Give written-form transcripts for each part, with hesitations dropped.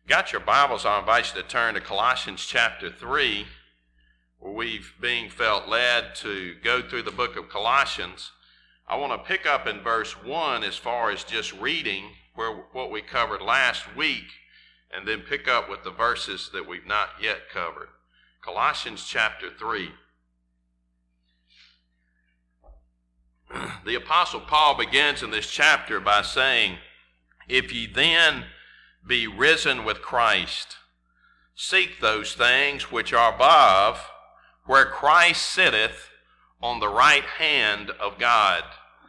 Got your Bibles, I invite you to turn to Colossians chapter 3, where we've been felt led to go through the book of Colossians. I want to pick up in verse 1 as far as just reading what we covered last week, and then pick up with the verses that we've not yet covered. Colossians chapter 3. The Apostle Paul begins in this chapter by saying, "If ye then be risen with Christ, seek those things which are above, where Christ sitteth on the right hand of God.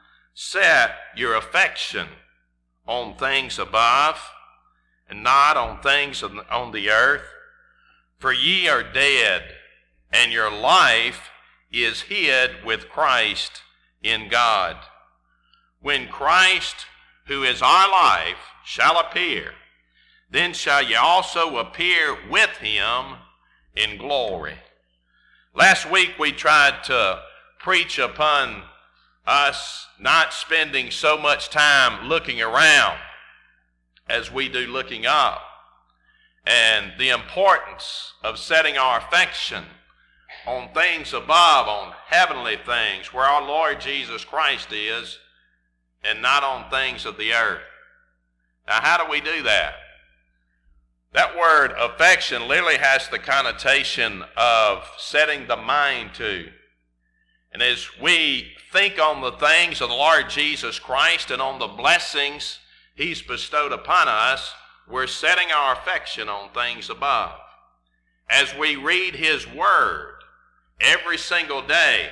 Set your affection on things above, and not on things on the earth. For ye are dead, and your life is hid with Christ in God. When Christ, who is our life, shall appear, then shall ye also appear with him in glory." Last week we tried to preach upon us not spending so much time looking around as we do looking up, and the importance of setting our affection on things above, on heavenly things, where our Lord Jesus Christ is, and not on things of the earth. Now, how do we do that? That word affection literally has the connotation of setting the mind to. And as we think on the things of the Lord Jesus Christ and on the blessings he's bestowed upon us, we're setting our affection on things above. As we read his word every single day,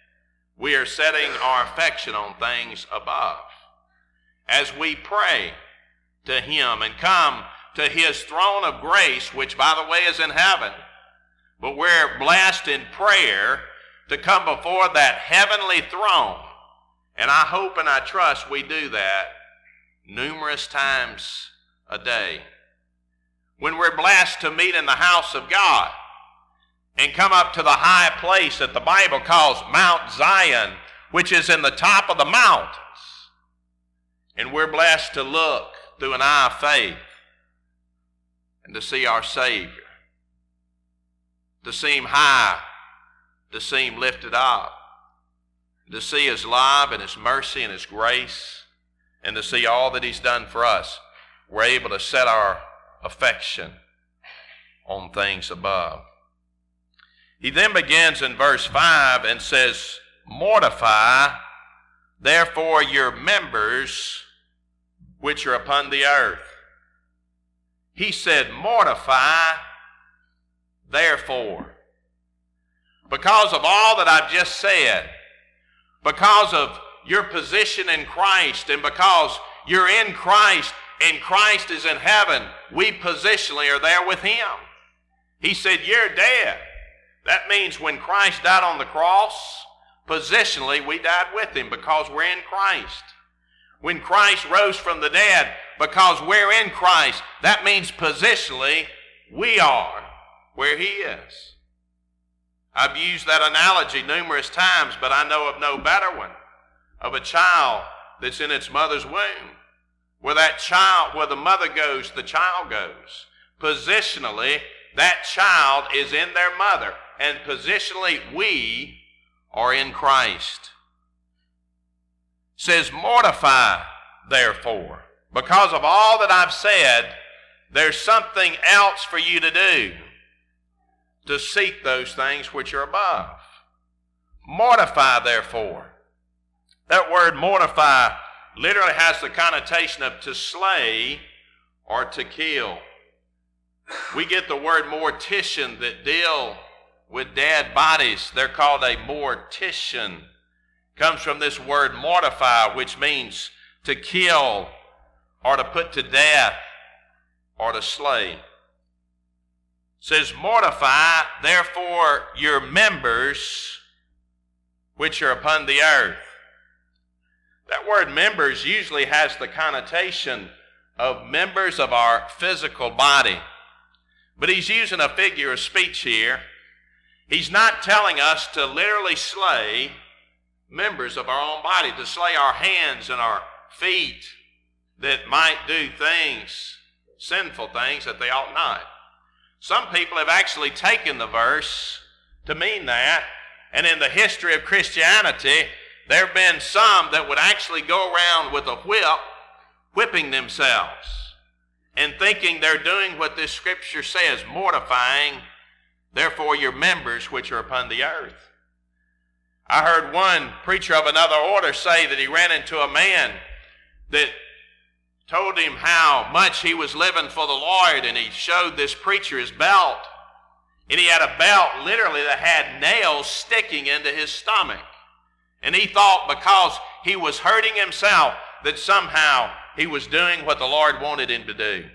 we are setting our affection on things above. As we pray to him and come to his throne of grace, which by the way is in heaven, but we're blessed in prayer to come before that heavenly throne. And I hope and I trust we do that numerous times a day. When we're blessed to meet in the house of God and come up to the high place that the Bible calls Mount Zion, which is in the top of the mountains, and we're blessed to look through an eye of faith and to see our Savior, to see him high, to see him lifted up, to see his love and his mercy and his grace, and to see all that he's done for us. We're able to set our affection on things above. He then begins in verse 5 and says, "Mortify therefore your members which are upon the earth." He said, "Mortify therefore." Because of all that I've just said, because of your position in Christ, and because you're in Christ and Christ is in heaven, we positionally are there with him. He said, "You're dead." That means when Christ died on the cross, positionally we died with him because we're in Christ. When Christ rose from the dead, because we're in Christ, that means positionally we are where he is. I've used that analogy numerous times, but I know of no better one, of a child that's in its mother's womb. Where the mother goes, the child goes. Positionally, that child is in their mother, and positionally we are in Christ. It says, "Mortify therefore." Because of all that I've said, there's something else for you to do, to seek those things which are above. Mortify therefore. That word mortify literally has the connotation of to slay or to kill. We get the word mortician that deal with dead bodies. They're called a mortician. Comes from this word mortify, which means to kill or to put to death or to slay. It says, "Mortify therefore your members which are upon the earth." That word members usually has the connotation of members of our physical body. But he's using a figure of speech here. He's not telling us to literally slay members of our own body, to slay our hands and our feet that might do things sinful things that they ought not. Some people have actually taken the verse to mean that, and in the history of Christianity, there have been some that would actually go around with a whip, whipping themselves, and thinking they're doing what this scripture says, mortifying, therefore, your members which are upon the earth. I heard one preacher of another order say that he ran into a man that told him how much he was living for the Lord, and he showed this preacher his belt. And he had a belt literally that had nails sticking into his stomach. And he thought because he was hurting himself that somehow he was doing what the Lord wanted him to do.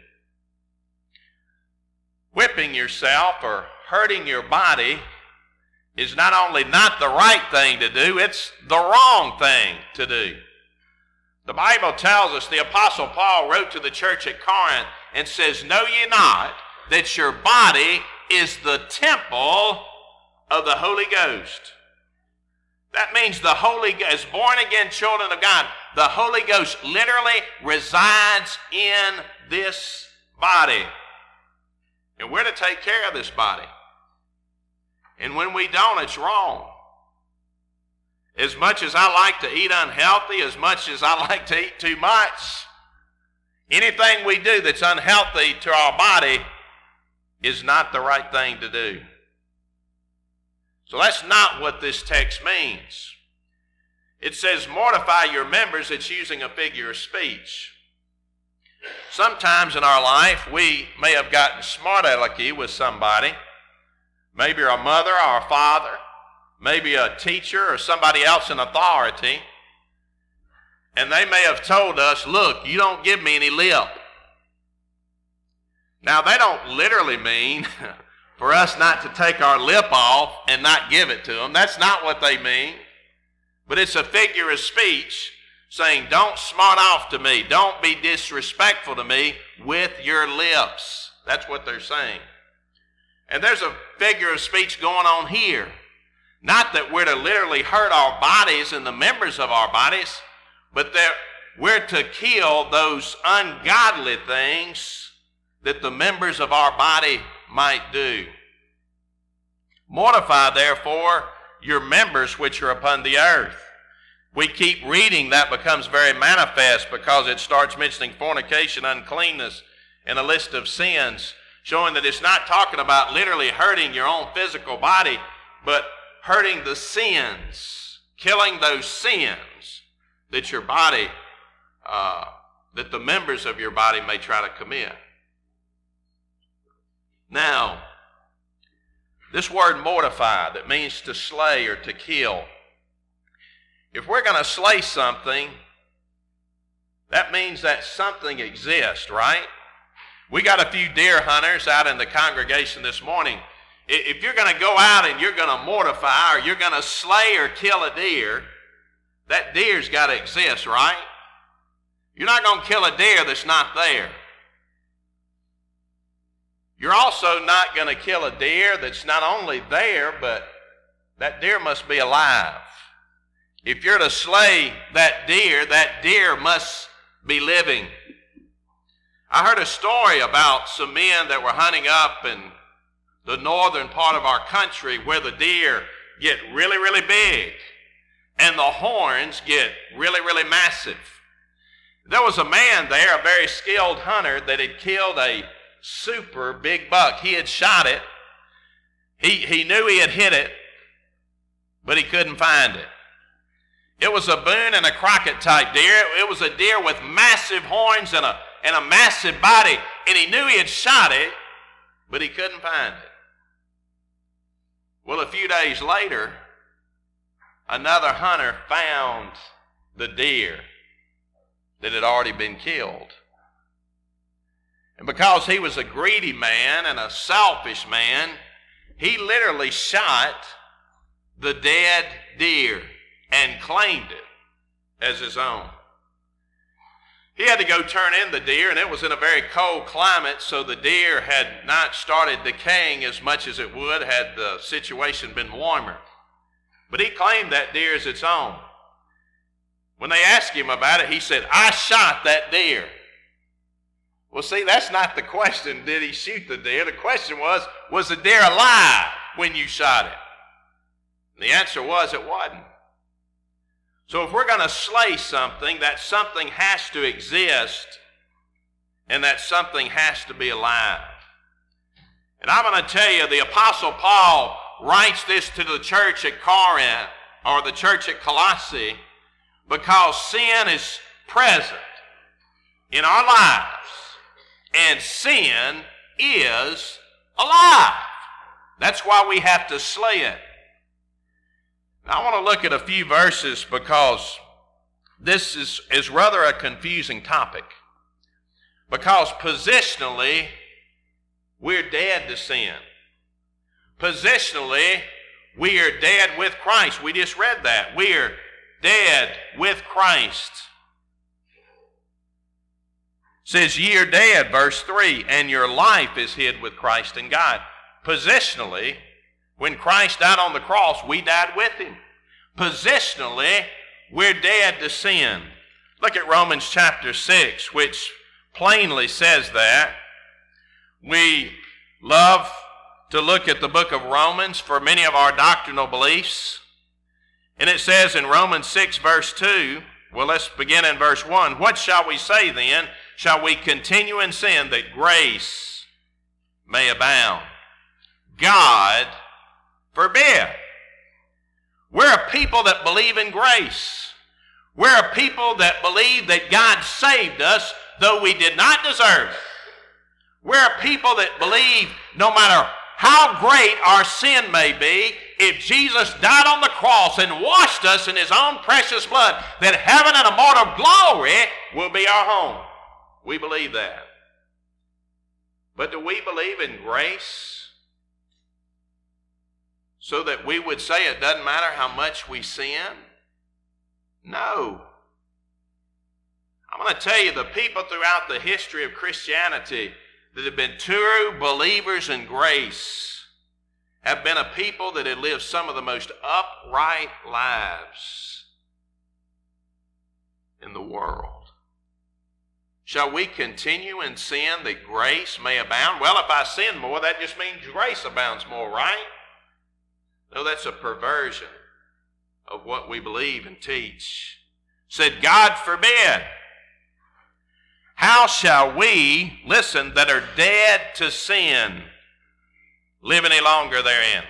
Whipping yourself or hurting your body is not only not the right thing to do, it's the wrong thing to do. The Bible tells us, the Apostle Paul wrote to the church at Corinth and says, "Know ye not that your body is the temple of the Holy Ghost?" That means the Holy Ghost, as born-again children of God, the Holy Ghost literally resides in this body. And we're to take care of this body. And when we don't, it's wrong. As much as I like to eat unhealthy, as much as I like to eat too much, anything we do that's unhealthy to our body is not the right thing to do. So that's not what this text means. It says, mortify your members. It's using a figure of speech. Sometimes in our life, we may have gotten smart alecky with somebody, maybe our mother or our father, maybe a teacher or somebody else in authority, and they may have told us, look, you don't give me any lip. Now, they don't literally mean for us not to take our lip off and not give it to them. That's not what they mean. But it's a figure of speech saying, don't smart off to me. Don't be disrespectful to me with your lips. That's what they're saying. And there's a figure of speech going on here. Not that we're to literally hurt our bodies and the members of our bodies, but that we're to kill those ungodly things that the members of our body might do. Mortify, therefore, your members which are upon the earth. We keep reading, that becomes very manifest because it starts mentioning fornication, uncleanness, and a list of sins, showing that it's not talking about literally hurting your own physical body, but hurting the sins, killing those sins that your body, that the members of your body may try to commit. Now, this word mortify, that means to slay or to kill. If we're going to slay something, that means that something exists, right? We got a few deer hunters out in the congregation this morning. If you're going to go out and you're going to mortify or you're going to slay or kill a deer, that deer's got to exist, right? You're not going to kill a deer that's not there. You're also not going to kill a deer that's not only there, but that deer must be alive. If you're to slay that deer must be living. I heard a story about some men that were hunting up in the northern part of our country where the deer get really, really big and the horns get really, really massive. There was a man there, a very skilled hunter, that had killed a super big buck. He had shot it. He knew he had hit it, but he couldn't find it. It was a Boone and a Crockett type deer. It was a deer with massive horns and a massive body, and he knew he had shot it, but he couldn't find it. Well, a few days later, another hunter found the deer that had already been killed. And because he was a greedy man and a selfish man, he literally shot the dead deer and claimed it as his own. He had to go turn in the deer, and it was in a very cold climate, so the deer had not started decaying as much as it would had the situation been warmer. But he claimed that deer as its own. When they asked him about it, he said, I shot that deer. Well, see, that's not the question, did he shoot the deer? The question was the deer alive when you shot it? And the answer was it wasn't. So if we're going to slay something, that something has to exist, and that something has to be alive. And I'm going to tell you, the Apostle Paul writes this to the church at Corinth, or the church at Colossae, because sin is present in our lives, and sin is alive. That's why we have to slay it. Now, I want to look at a few verses because this is rather a confusing topic. Because positionally, we're dead to sin. Positionally, we are dead with Christ. We just read that. We are dead with Christ. It says, ye are dead, verse 3, and your life is hid with Christ in God. Positionally, when Christ died on the cross, we died with him. Positionally, we're dead to sin. Look at Romans chapter 6, which plainly says that. We love to look at the book of Romans for many of our doctrinal beliefs. And it says in Romans 6, verse 2, well, let's begin in verse 1. What shall we say then? Shall we continue in sin that grace may abound? God forbid. We're a people that believe in grace. We're a people that believe that God saved us though we did not deserve it. We're a people that believe no matter how great our sin may be, if Jesus died on the cross and washed us in his own precious blood, that heaven and immortal glory will be our home. We believe that. But do we believe in grace so that we would say it doesn't matter how much we sin? No. I'm going to tell you, the people throughout the history of Christianity that have been true believers in grace have been a people that have lived some of the most upright lives in the world. Shall we continue in sin that grace may abound? Well, if I sin more, that just means grace abounds more, right? No, that's a perversion of what we believe and teach. Said, God forbid. How shall we, listen, that are dead to sin, live any longer therein?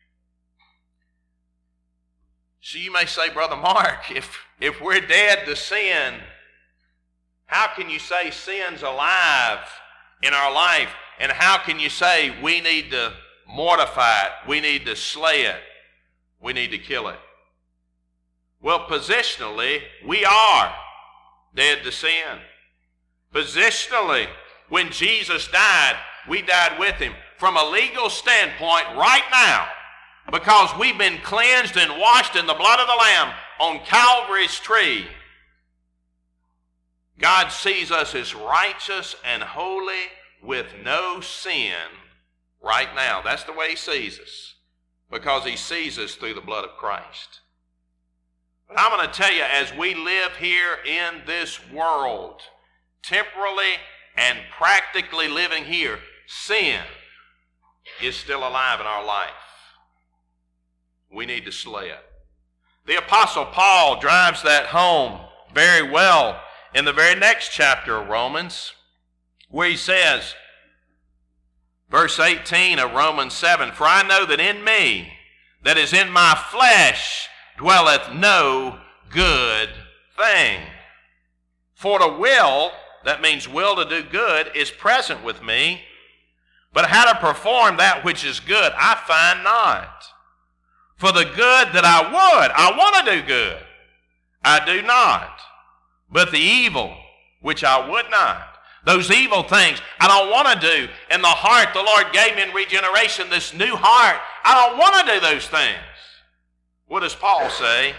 So you may say, Brother Mark, if we're dead to sin, how can you say sin's alive in our life? And how can you say we need to mortify it, we need to slay it, we need to kill it? Well, positionally, we are dead to sin. Positionally, when Jesus died, we died with him. From a legal standpoint, right now, because we've been cleansed and washed in the blood of the Lamb on Calvary's tree, God sees us as righteous and holy with no sin right now. That's the way he sees us, because he sees us through the blood of Christ. But I'm going to tell you, as we live here in this world, temporally and practically living here, sin is still alive in our life. We need to slay it. The Apostle Paul drives that home very well in the very next chapter of Romans, where he says, verse 18 of Romans 7, for I know that in me, that is in my flesh, dwelleth no good thing. For the will, that means will to do good, is present with me, but how to perform that which is good, I find not. For the good that I want to do good, I do not. But the evil, which I would not, those evil things I don't want to do. In the heart the Lord gave me in regeneration, this new heart, I don't want to do those things. What does Paul say?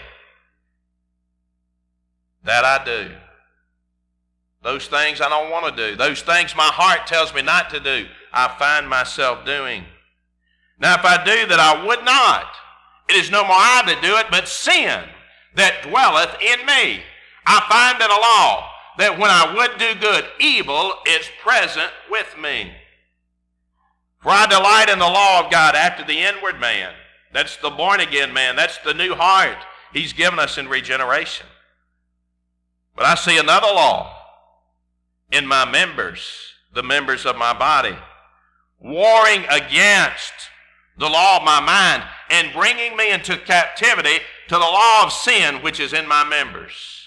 That I do. Those things I don't want to do. Those things my heart tells me not to do, I find myself doing. Now if I do that I would not, it is no more I that do it, but sin that dwelleth in me. I find in a law that when I would do good, evil is present with me. For I delight in the law of God after the inward man. That's the born again man. That's the new heart He's given us in regeneration. But I see another law in my members, the members of my body, warring against the law of my mind and bringing me into captivity to the law of sin which is in my members.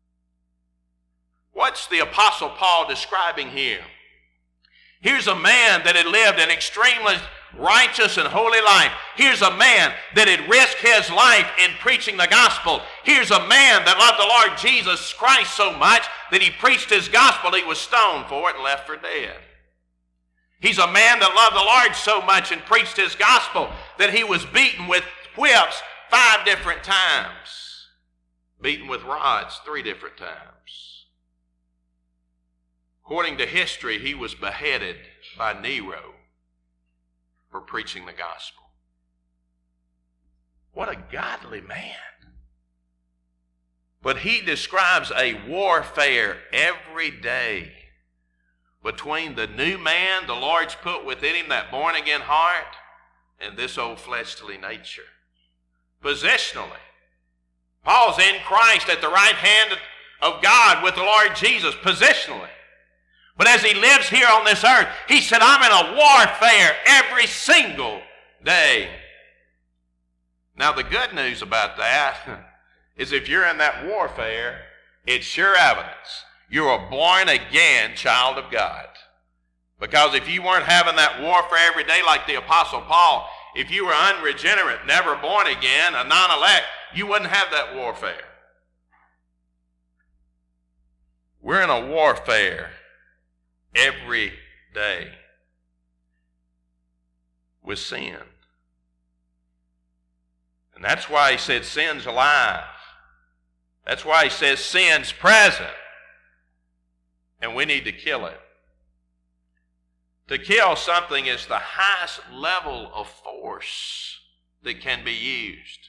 What's the Apostle Paul describing here? Here's a man that had lived an extremely righteous and holy life. Here's a man that had risked his life in preaching the gospel. Here's a man that loved the Lord Jesus Christ so much that he preached his gospel. He was stoned for it and left for dead. He's a man that loved the Lord so much and preached his gospel that he was beaten with whips 5 different times. Beaten with rods 3 different times. According to history, he was beheaded by Nero for preaching the gospel. What a godly man. But he describes a warfare every day between the new man the Lord's put within him, that born again heart, and this old fleshly nature. Positionally, Paul's in Christ at the right hand of God with the Lord Jesus, positionally. But as he lives here on this earth, he said, I'm in a warfare every single day. Now the good news about that is if you're in that warfare, it's sure evidence you're a born again child of God. Because if you weren't having that warfare every day like the Apostle Paul, if you were unregenerate, never born again, a non-elect, you wouldn't have that warfare. We're in a warfare every day with sin. And that's why he said sin's alive. That's why he says sin's present. And we need to kill it. To kill something is the highest level of force that can be used.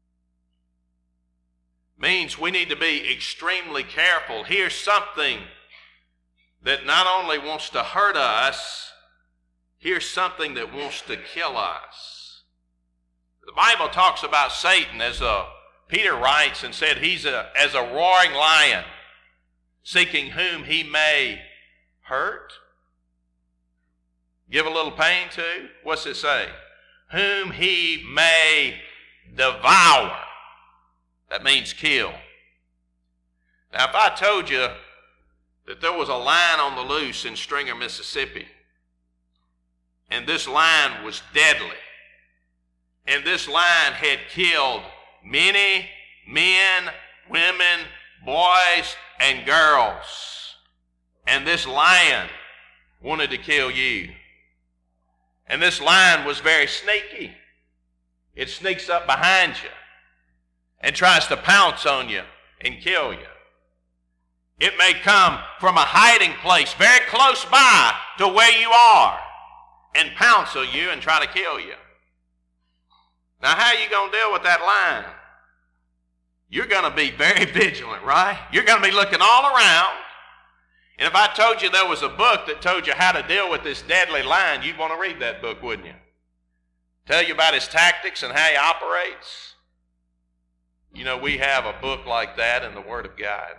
Means we need to be extremely careful. Here's something that not only wants to hurt us, here's something that wants to kill us. The Bible talks about Satan as Peter writes and said he's as a roaring lion, seeking whom he may hurt, give a little pain to. What's it say? Whom he may devour. That means kill. Now if I told you that there was a lion on the loose in Stringer, Mississippi, and this lion was deadly, and this lion had killed many men, women, boys, and girls, and this lion wanted to kill you, and this lion was very sneaky. It sneaks up behind you and tries to pounce on you and kill you. It may come from a hiding place very close by to where you are and pounce on you and try to kill you. Now, how are you going to deal with that lion? You're going to be very vigilant, right? You're going to be looking all around. And if I told you there was a book that told you how to deal with this deadly lion, you'd want to read that book, wouldn't you? Tell you about his tactics and how he operates. You know, we have a book like that in the Word of God.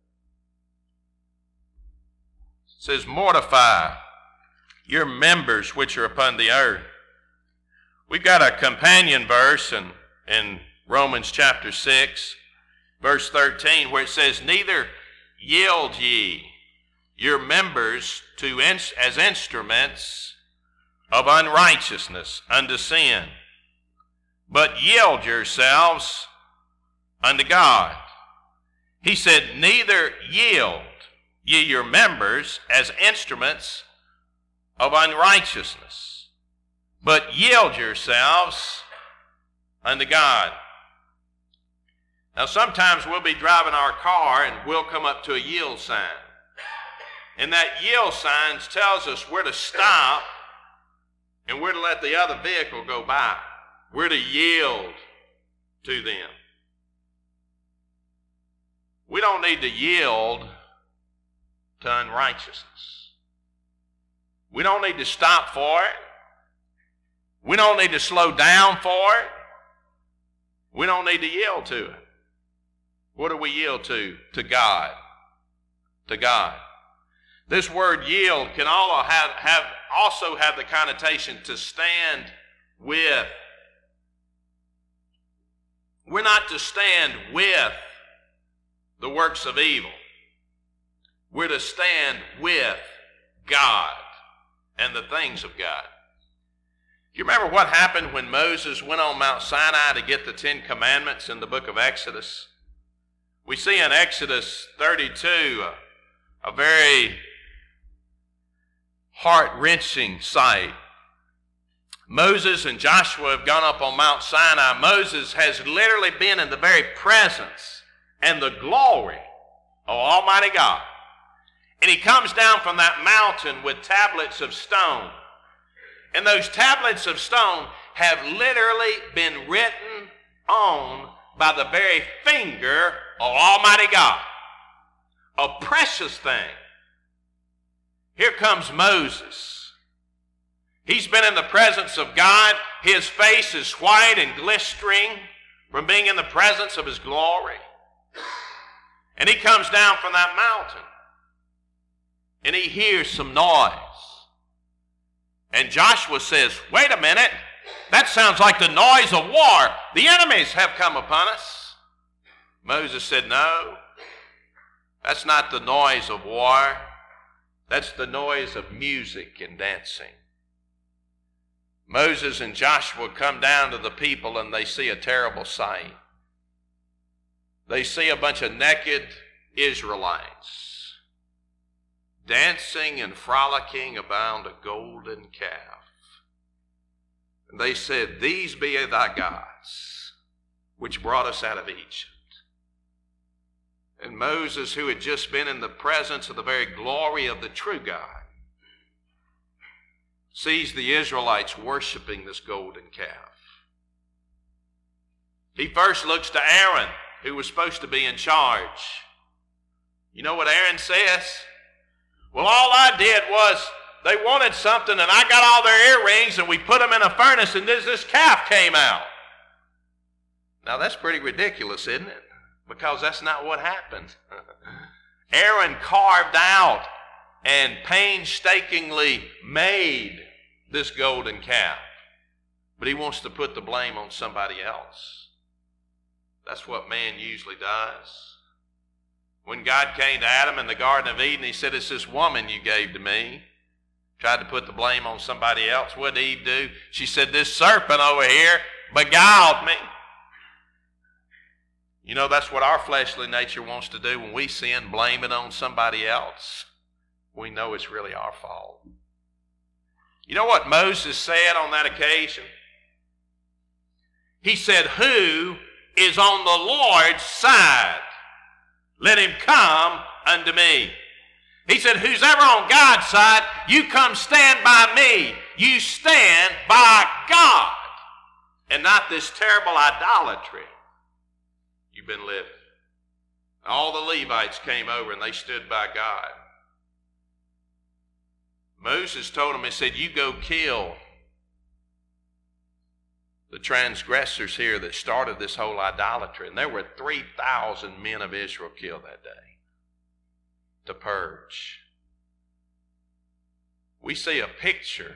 It says, mortify your members which are upon the earth. We've got a companion verse in Romans chapter 6, verse 13, where it says, neither yield ye your members as instruments of unrighteousness unto sin, but yield yourselves unto God. He said, neither yield ye your members as instruments of unrighteousness, but yield yourselves unto God. Now sometimes we'll be driving our car and we'll come up to a yield sign. And that yield sign tells us where to stop and where to let the other vehicle go by. Where to yield to them. We don't need to yield to unrighteousness. We don't need to stop for it. We don't need to slow down for it. We don't need to yield to it. What do we yield to? To God. To God. This word yield can also have the connotation to stand with. We're not to stand with the works of evil. We're to stand with God and the things of God. You remember what happened when Moses went on Mount Sinai to get the 10 Commandments in the book of Exodus? We see in Exodus 32 a very heart-wrenching sight. Moses and Joshua have gone up on Mount Sinai. Moses has literally been in the very presence and the glory of Almighty God. And he comes down from that mountain with tablets of stone. And those tablets of stone have literally been written on by the very finger of Almighty God. A precious thing. Here comes Moses. He's been in the presence of God. His face is white and glistering from being in the presence of his glory. And he comes down from that mountain. And he hears some noise. And Joshua says, wait a minute, that sounds like the noise of war. The enemies have come upon us. Moses said, no, that's not the noise of war. That's the noise of music and dancing. Moses and Joshua come down to the people and they see a terrible sight. They see a bunch of naked Israelites dancing and frolicking about a golden calf. And they said, these be thy gods, which brought us out of Egypt. And Moses, who had just been in the presence of the very glory of the true God, sees the Israelites worshiping this golden calf. He first looks to Aaron, who was supposed to be in charge. You know what Aaron says? Well, all I did was they wanted something and I got all their earrings and we put them in a furnace and this calf came out. Now that's pretty ridiculous, isn't it? Because that's not what happened. Aaron carved out and painstakingly made this golden calf. But he wants to put the blame on somebody else. That's what man usually does. When God came to Adam in the Garden of Eden, he said, it's this woman you gave to me. Tried to put the blame on somebody else. What did Eve do? She said, this serpent over here beguiled me. You know, that's what our fleshly nature wants to do when we sin, blame it on somebody else. We know it's really our fault. You know what Moses said on that occasion? He said, who is on the Lord's side? Let him come unto me. He said, who's ever on God's side, you come stand by me. You stand by God and not this terrible idolatry you've been living. All the Levites came over and they stood by God. Moses told him, he said, you go kill the transgressors here that started this whole idolatry. And there were 3,000 men of Israel killed that day to purge. We see a picture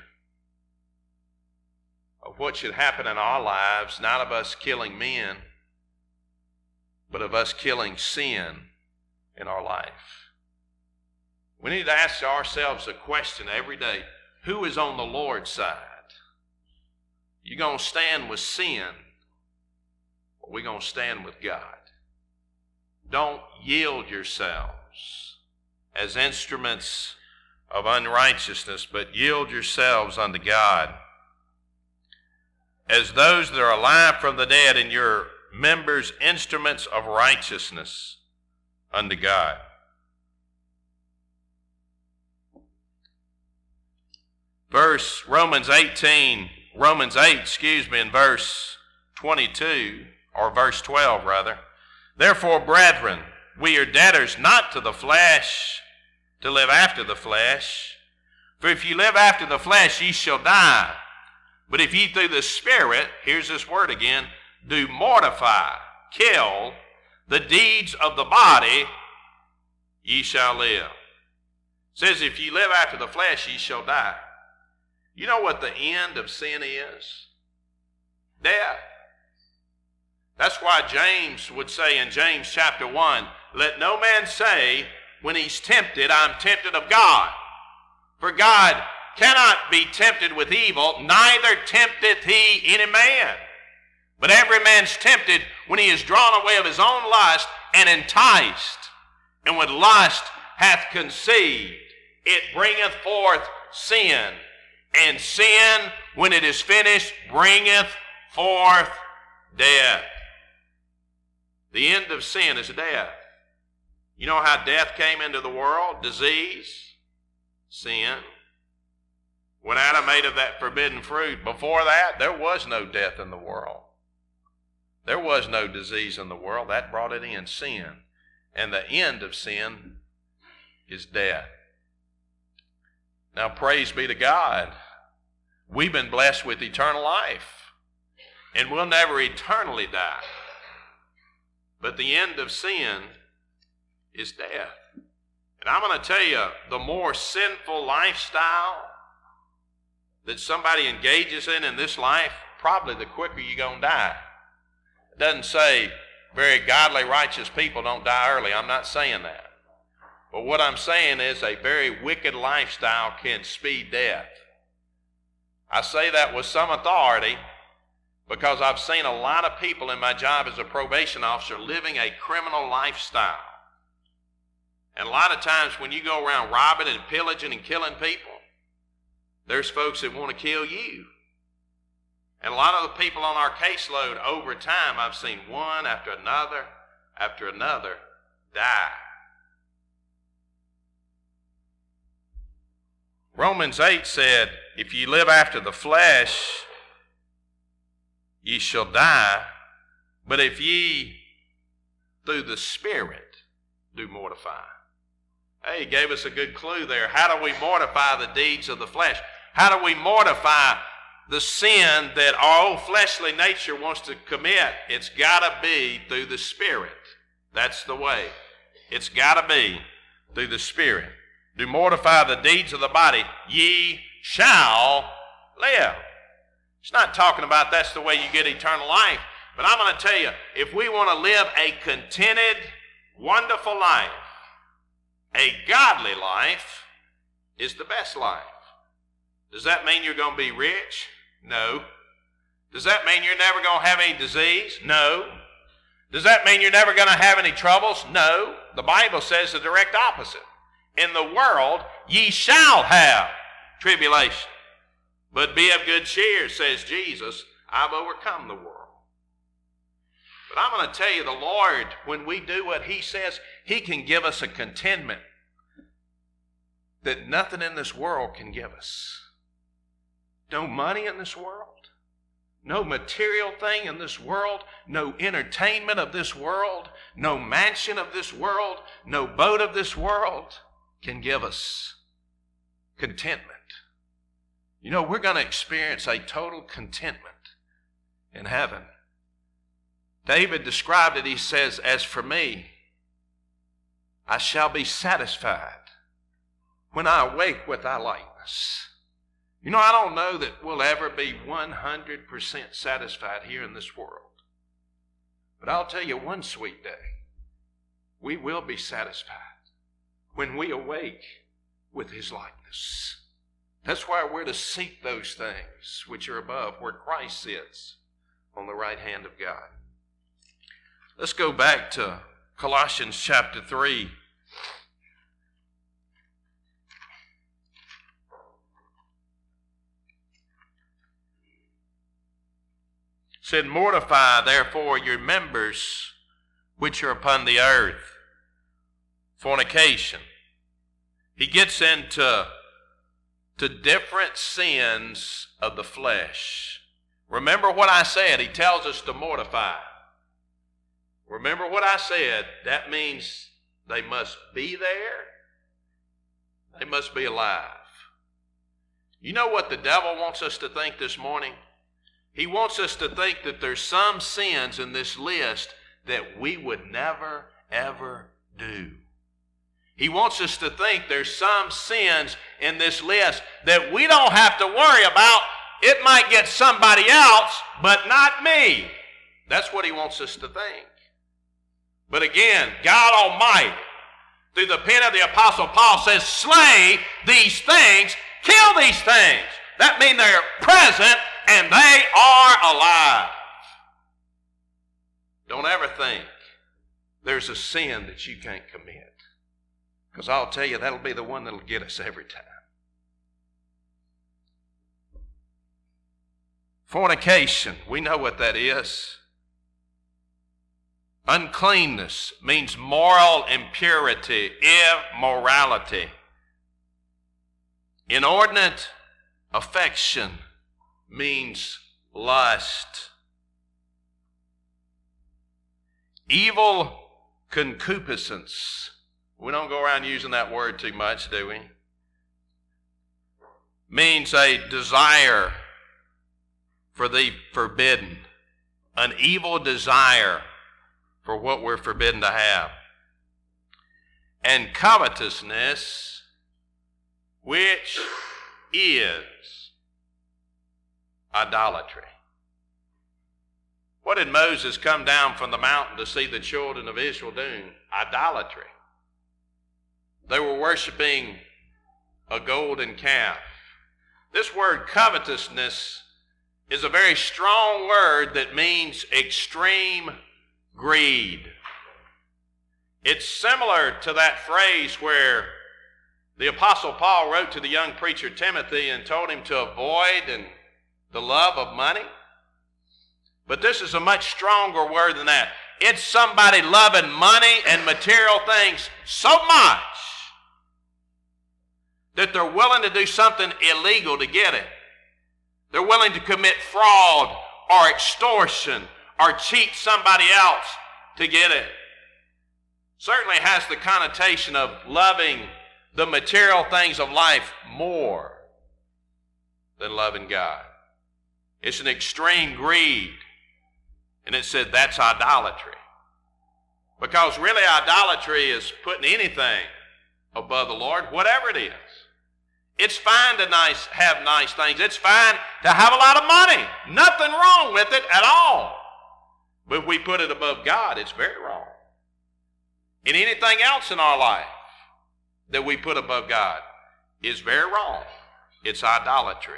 of what should happen in our lives, not of us killing men, but of us killing sin in our life. We need to ask ourselves a question every day. Who is on the Lord's side? You going to stand with sin, or we going to stand with God? Don't yield yourselves as instruments of unrighteousness, but yield yourselves unto God as those that are alive from the dead, and your members instruments of righteousness unto God. Romans 8, in verse 22, or verse 12 rather. Therefore, brethren, we are debtors not to the flesh to live after the flesh. For if you live after the flesh, ye shall die. But if ye through the Spirit, here's this word again, do mortify, kill the deeds of the body, ye shall live. It says, if ye live after the flesh, ye shall die. You know what the end of sin is? Death. That's why James would say in James chapter 1, let no man say when he's tempted, I'm tempted of God. For God cannot be tempted with evil, neither tempteth he any man. But every man's tempted when he is drawn away of his own lust and enticed. And when lust hath conceived, it bringeth forth sin. And sin, when it is finished, bringeth forth death. The end of sin is death. You know how death came into the world? Disease, sin. When Adam ate of that forbidden fruit, before that, there was no death in the world. There was no disease in the world. That brought it in, sin. And the end of sin is death. Now, praise be to God. We've been blessed with eternal life. And we'll never eternally die. But the end of sin is death. And I'm going to tell you, the more sinful lifestyle that somebody engages in this life, probably the quicker you're going to die. It doesn't say very godly, righteous people don't die early. I'm not saying that. But what I'm saying is a very wicked lifestyle can speed death. I say that with some authority because I've seen a lot of people in my job as a probation officer living a criminal lifestyle. And a lot of times when you go around robbing and pillaging and killing people, there's folks that want to kill you. And a lot of the people on our caseload over time, I've seen one after another die. Romans 8 said, if ye live after the flesh, ye shall die. But if ye through the Spirit do mortify. Hey, he gave us a good clue there. How do we mortify the deeds of the flesh? How do we mortify the sin that our old fleshly nature wants to commit? It's got to be through the Spirit. That's the way. It's got to be through the Spirit. Do mortify the deeds of the body, ye shall live. It's not talking about that's the way you get eternal life. But I'm going to tell you, if we want to live a contented, wonderful life, a godly life is the best life. Does that mean you're going to be rich? No. Does that mean you're never going to have any disease? No. Does that mean you're never going to have any troubles? No. The Bible says the direct opposite. In the world ye shall have tribulation. But be of good cheer, says Jesus, I've overcome the world. But I'm going to tell you, the Lord, when we do what he says, he can give us a contentment that nothing in this world can give us. No money in this world, no material thing in this world, no entertainment of this world, no mansion of this world, no boat of this world can give us contentment. You know, we're going to experience a total contentment in heaven. David described it, he says, as for me, I shall be satisfied when I awake with thy likeness. You know, I don't know that we'll ever be 100% satisfied here in this world. But I'll tell you one sweet day, we will be satisfied when we awake with his likeness. That's why we're to seek those things which are above, where Christ sits on the right hand of God. Let's go back to Colossians chapter 3. It said, mortify therefore your members which are upon the earth. Fornication. He gets into different sins of the flesh. Remember what I said. He tells us to mortify. Remember what I said. That means they must be there They must be alive. You know what the devil wants us to think this morning? He wants us to think that there's some sins in this list that we would never, ever do. He wants us to think there's some sins in this list that we don't have to worry about. It might get somebody else, but not me. That's what he wants us to think. But again, God Almighty, through the pen of the Apostle Paul, says, slay these things, kill these things. That means they're present and they are alive. Don't ever think there's a sin that you can't commit. Because I'll tell you, that'll be the one that'll get us every time. Fornication, we know what that is. Uncleanness means moral impurity, immorality. Inordinate affection means lust. Evil concupiscence. We don't go around using that word too much, do we? Means a desire for the forbidden. An evil desire for what we're forbidden to have. And covetousness, which is idolatry. What did Moses come down from the mountain to see the children of Israel doing? Idolatry. They were worshiping a golden calf. This word covetousness is a very strong word that means extreme greed. It's similar to that phrase where the Apostle Paul wrote to the young preacher Timothy and told him to avoid the love of money. But this is a much stronger word than that. It's somebody loving money and material things so much that they're willing to do something illegal to get it. They're willing to commit fraud or extortion or cheat somebody else to get it. Certainly has the connotation of loving the material things of life more than loving God. It's an extreme greed. And it said that's idolatry. Because really idolatry is putting anything above the Lord, whatever it is. It's fine to have nice things. It's fine to have a lot of money. Nothing wrong with it at all. But if we put it above God, it's very wrong. And anything else in our life that we put above God is very wrong. It's idolatry.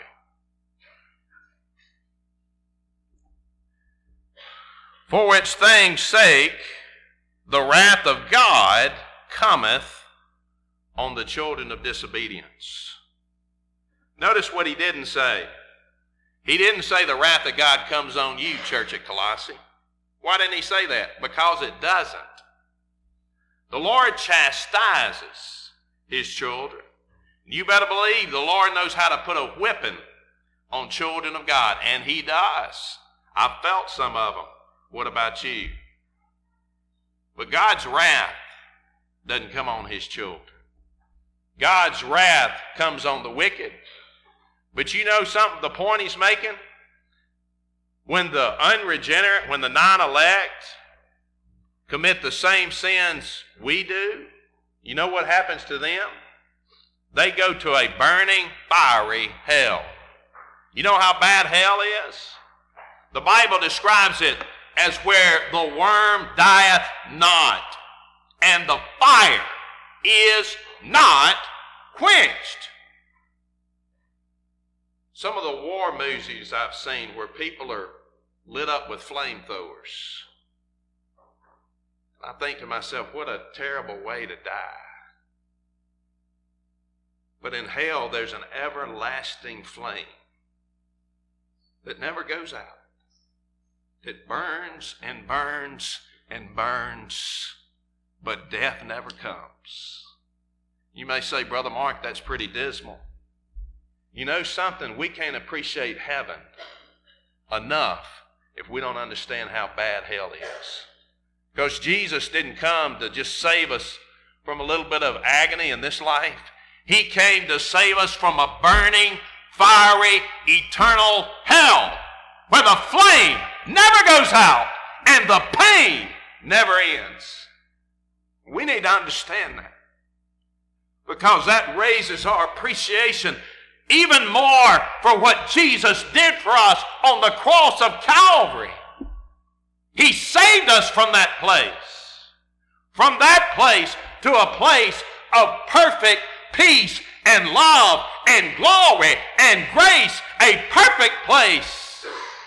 For which things' sake the wrath of God cometh on the children of disobedience. Notice what he didn't say. He didn't say the wrath of God comes on you, church at Colossae. Why didn't he say that? Because it doesn't. The Lord chastises his children. You better believe the Lord knows how to put a whipping on children of God, and he does. I've felt some of them. What about you? But God's wrath doesn't come on his children. God's wrath comes on the wicked. But you know something, the point he's making? When the unregenerate, when the non-elect commit the same sins we do, you know what happens to them? They go to a burning, fiery hell. You know how bad hell is? The Bible describes it as where the worm dieth not, and the fire is not quenched. Some of the war movies I've seen where people are lit up with flamethrowers. I think to myself, what a terrible way to die. But in hell, there's an everlasting flame that never goes out. It burns and burns and burns, but death never comes. You may say, Brother Mark, that's pretty dismal. You know something? We can't appreciate heaven enough if we don't understand how bad hell is. Because Jesus didn't come to just save us from a little bit of agony in this life. He came to save us from a burning, fiery, eternal hell where the flame never goes out and the pain never ends. We need to understand that, because that raises our appreciation even more for what Jesus did for us on the cross of Calvary. He saved us from that place to a place of perfect peace and love and glory and grace, a perfect place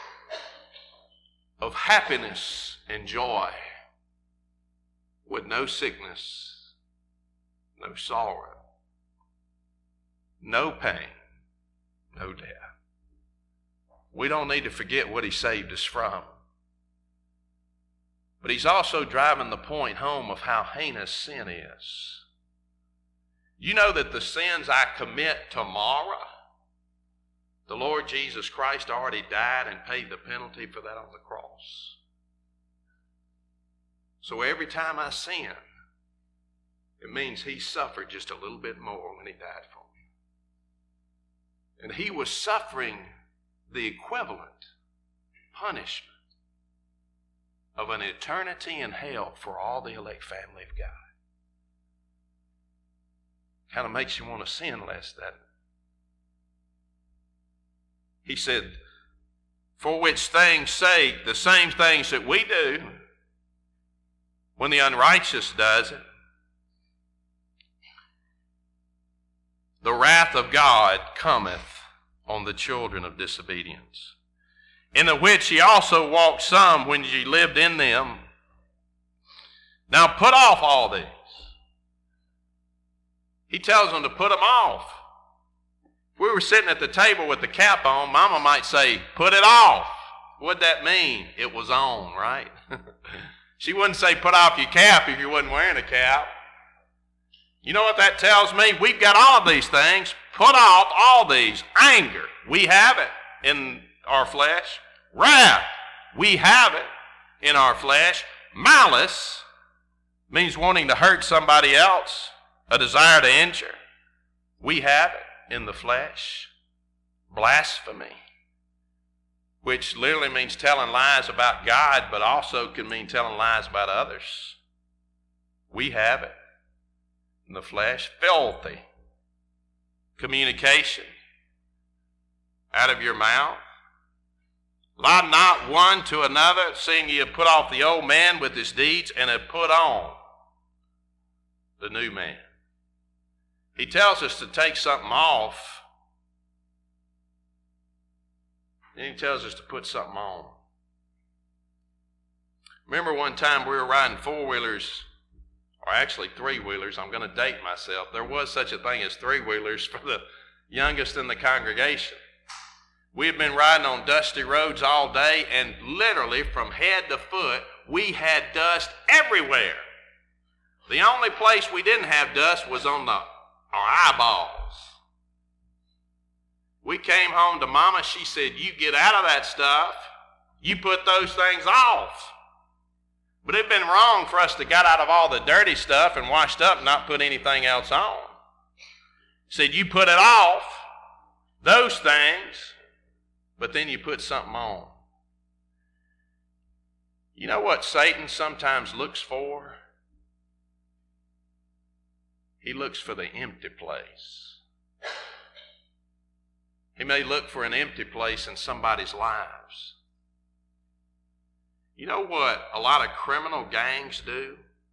of happiness and joy with no sickness, no sorrow, no pain, no death. We don't need to forget what he saved us from. But he's also driving the point home of how heinous sin is. You know that the sins I commit tomorrow, the Lord Jesus Christ already died and paid the penalty for that on the cross. So every time I sin, it means he suffered just a little bit more when he died for me. And he was suffering the equivalent punishment of an eternity in hell for all the elect family of God. Kind of makes you want to sin less, doesn't it? He said, for which things' sake, the same things that we do, when the unrighteous does it, the wrath of God cometh on the children of disobedience, in the which ye also walked some when ye lived in them. Now put off all these. He tells them to put them off. If we were sitting at the table with the cap on, Mama might say, put it off. What'd that mean? It was on, right? She wouldn't say put off your cap if you wasn't wearing a cap. You know what that tells me? We've got all of these things. Put off all these. Anger, we have it in our flesh. Wrath, we have it in our flesh. Malice means wanting to hurt somebody else, a desire to injure. We have it in the flesh. Blasphemy, which literally means telling lies about God, but also can mean telling lies about others. We have it in the flesh. Filthy communication out of your mouth. Lie not one to another, seeing ye have put off the old man with his deeds, and have put on the new man. He tells us to take something off, and he tells us to put something on. Remember one time we were riding four-wheelers, or actually three-wheelers. I'm going to date myself. There was such a thing as three-wheelers for the youngest in the congregation. We had been riding on dusty roads all day, and literally from head to foot, we had dust everywhere. The only place we didn't have dust was on our eyeballs. We came home to Mama. She said, you get out of that stuff. You put those things off. But it'd been wrong for us to get out of all the dirty stuff and washed up and not put anything else on. Said, you put it off, those things, but then you put something on. You know what Satan sometimes looks for? He looks for the empty place. He may look for an empty place in somebody's lives. You know what a lot of criminal gangs do?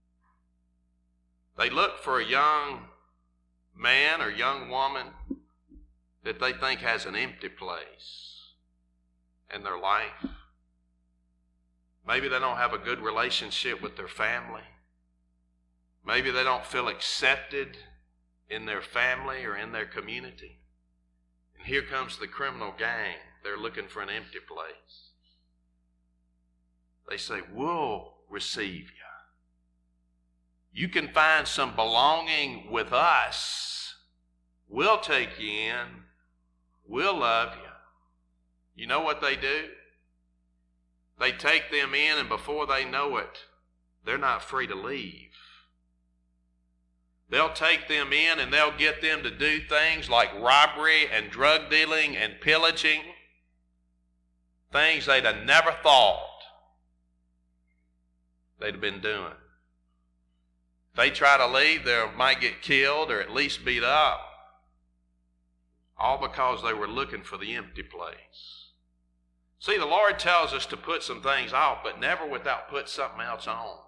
They look for a young man or young woman that they think has an empty place in their life. Maybe they don't have a good relationship with their family. Maybe they don't feel accepted in their family or in their community. And here comes the criminal gang. They're looking for an empty place. They say, we'll receive you. You can find some belonging with us. We'll take you in. We'll love you. You know what they do? They take them in, and before they know it, they're not free to leave. They'll take them in and they'll get them to do things like robbery and drug dealing and pillaging, things they'd have never thought they'd have been doing. If they try to leave, they might get killed or at least beat up, all because they were looking for the empty place. See, the Lord tells us to put some things off, but never without put something else on.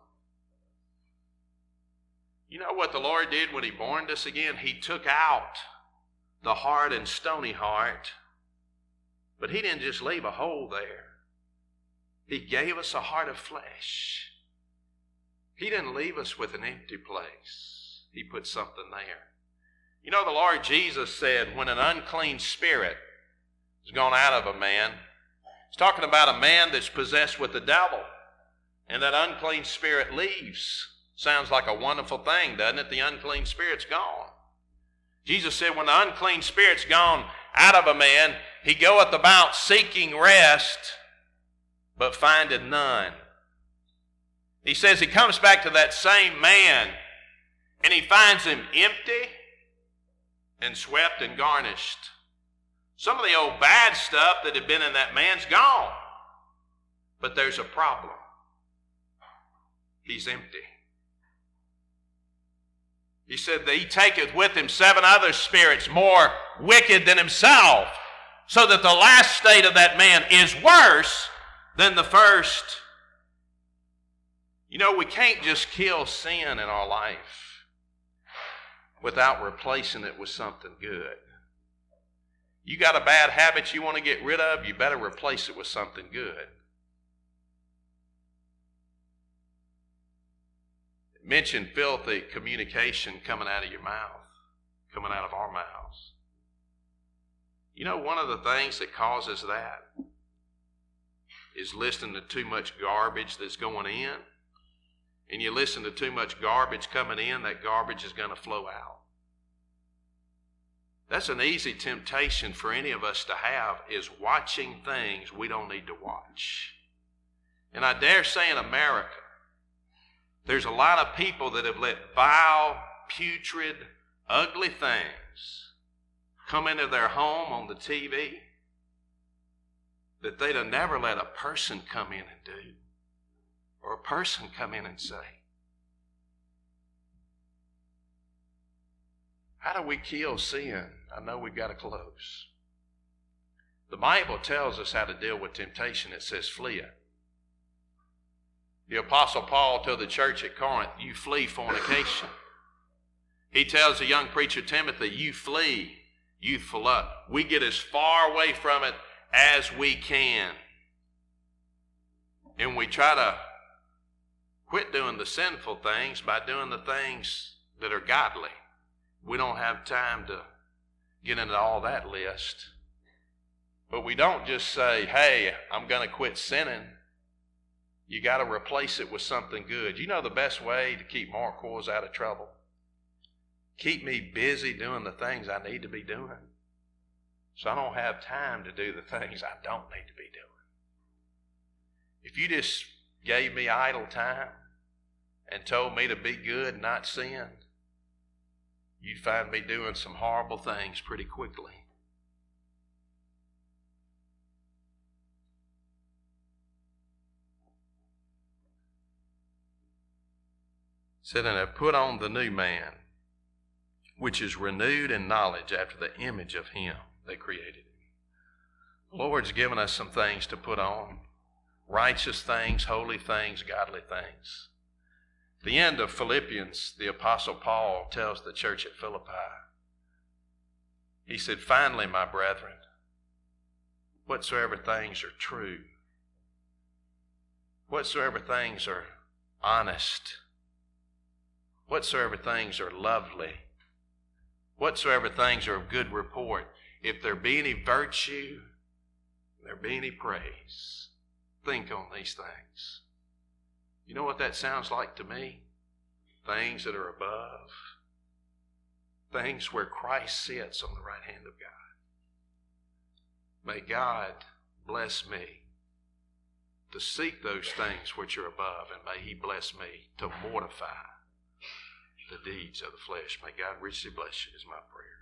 You know what the Lord did when He born us again? He took out the hard and stony heart, but He didn't just leave a hole there. He gave us a heart of flesh. He didn't leave us with an empty place. He put something there. You know, the Lord Jesus said when an unclean spirit has gone out of a man, He's talking about a man that's possessed with the devil, and that unclean spirit leaves. Sounds like a wonderful thing, doesn't it? The unclean spirit's gone. Jesus said when the unclean spirit's gone out of a man, he goeth about seeking rest, but findeth none. He says he comes back to that same man, and he finds him empty and swept and garnished. Some of the old bad stuff that had been in that man's gone. But there's a problem. He's empty. He said that he taketh with him 7 other spirits more wicked than himself, so that the last state of that man is worse than the first. You know, we can't just kill sin in our life without replacing it with something good. You got a bad habit you want to get rid of, you better replace it with something good. Mention filthy communication coming out of your mouth, coming out of our mouths. You know, one of the things that causes that is listening to too much garbage that's going in. And you listen to too much garbage coming in, that garbage is going to flow out. That's an easy temptation for any of us to have, is watching things we don't need to watch. And I dare say in America, there's a lot of people that have let vile, putrid, ugly things come into their home on the TV that they'd have never let a person come in and do, or a person come in and say. How do we kill sin? I know we've got to close. The Bible tells us how to deal with temptation. It says flee it. The Apostle Paul told the church at Corinth, you flee fornication. He tells the young preacher Timothy, you flee youthful lust. We get as far away from it as we can. And we try to quit doing the sinful things by doing the things that are godly. We don't have time to get into all that list. But we don't just say, hey, I'm going to quit sinning. You got to replace it with something good. You know the best way to keep Mark Coors out of trouble? Keep me busy doing the things I need to be doing, so I don't have time to do the things I don't need to be doing. If you just gave me idle time and told me to be good and not sin, you'd find me doing some horrible things pretty quickly. Said, and have put on the new man, which is renewed in knowledge after the image of him that created him. The Lord's given us some things to put on. Righteous things, holy things, godly things. At the end of Philippians, the Apostle Paul tells the church at Philippi, he said, finally, my brethren, whatsoever things are true, whatsoever things are honest, whatsoever things are lovely, whatsoever things are of good report, if there be any virtue, if there be any praise, think on these things. You know what that sounds like to me? Things that are above, things where Christ sits on the right hand of God. May God bless me to seek those things which are above, and may He bless me to mortify the deeds of the flesh. May God richly bless you is my prayer.